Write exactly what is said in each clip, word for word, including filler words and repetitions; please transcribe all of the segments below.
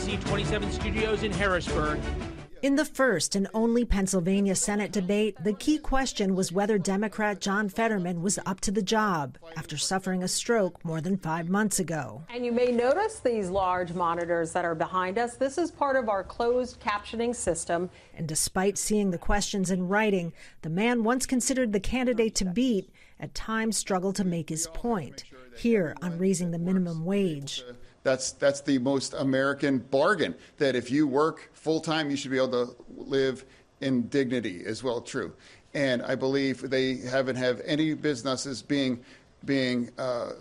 C twenty-seven studios in Harrisburg. In the first and only Pennsylvania Senate debate, the key question was whether Democrat John Fetterman was up to the job after suffering a stroke more than five months ago. And you may notice these large monitors that are behind us. This is part of our closed captioning system. And despite seeing the questions in writing, the man once considered the candidate to beat at times struggled to make his point, here on raising the minimum wage. That's that's the most American bargain, that if you work full-time, you should be able to live in dignity as well, true. And I believe they haven't have any businesses being, being uh,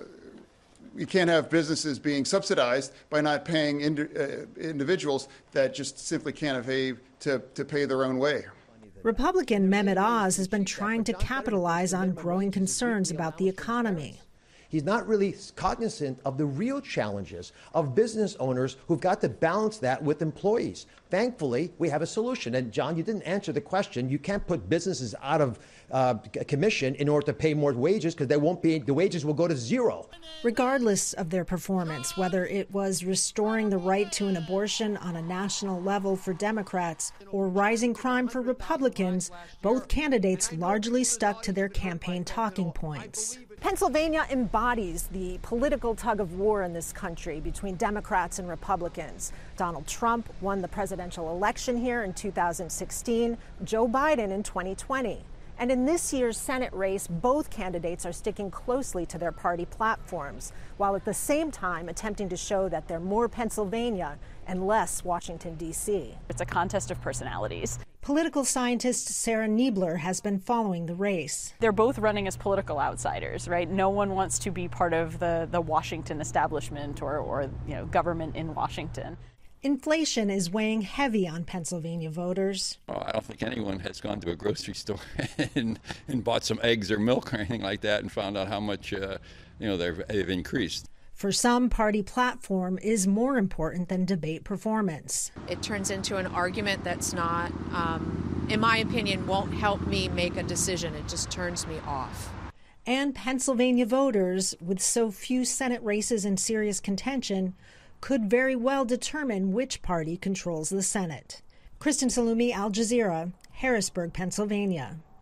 you can't have businesses being subsidized by not paying ind uh, individuals that just simply can't afford to, to pay their own way. Republican Mehmet Oz has been trying to capitalize on growing concerns about the economy. He's not really cognizant of the real challenges of business owners who've got to balance that with employees. Thankfully, we have a solution. And John, you didn't answer the question. You can't put businesses out of uh, commission in order to pay more wages, because they won't be, the wages will go to zero. Regardless of their performance, whether it was restoring the right to an abortion on a national level for Democrats or rising crime for Republicans, both candidates largely stuck to their campaign talking points. Pennsylvania embodies the political tug of war in this country between Democrats and Republicans. Donald Trump won the presidential election here in two thousand sixteen, Joe Biden in twenty twenty. And in this year's Senate race, both candidates are sticking closely to their party platforms, while at the same time attempting to show that they're more Pennsylvania and less Washington, D C. It's a contest of personalities. Political scientist Sarah Niebler has been following the race. They're both running as political outsiders, right? No one wants to be part of the, the Washington establishment or, or you know, government in Washington. Inflation is weighing heavy on Pennsylvania voters. Well, I don't think anyone has gone to a grocery store and, and bought some eggs or milk or anything like that and found out how much uh, you know, they've, they've increased. For some, party platform is more important than debate performance. It turns into an argument that's not, um, in my opinion, won't help me make a decision. It just turns me off. And Pennsylvania voters, with so few Senate races in serious contention, could very well determine which party controls the Senate. Kristen Salumi, Al Jazeera, Harrisburg, Pennsylvania.